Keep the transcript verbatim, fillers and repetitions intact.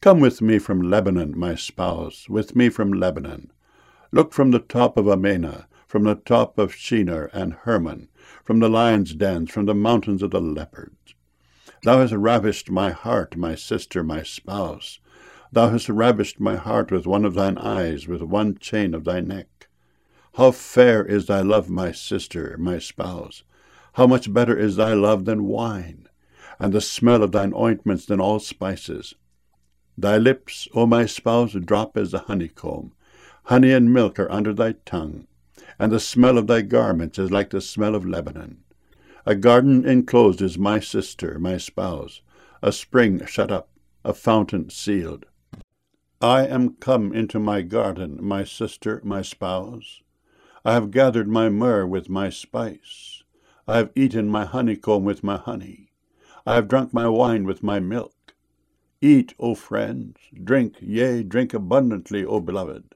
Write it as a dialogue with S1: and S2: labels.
S1: Come with me from Lebanon, my spouse, with me from Lebanon. Look from the top of Amana, from the top of Shinar and Hermon, from the lions' dens, from the mountains of the leopards. Thou hast ravished my heart, my sister, my spouse. Thou hast ravished my heart with one of thine eyes, with one chain of thy neck. How fair is thy love, my sister, my spouse! How much better is thy love than wine, and the smell of thine ointments than all spices. Thy lips, O my spouse, drop as the honeycomb. Honey and milk are under thy tongue, and the smell of thy garments is like the smell of Lebanon. A garden enclosed is my sister, my spouse, a spring shut up, a fountain sealed. I am come into my garden, my sister, my spouse. I have gathered my myrrh with my spice. I have eaten my honeycomb with my honey. I have drunk my wine with my milk. Eat, O friends, drink, yea, drink abundantly, O beloved.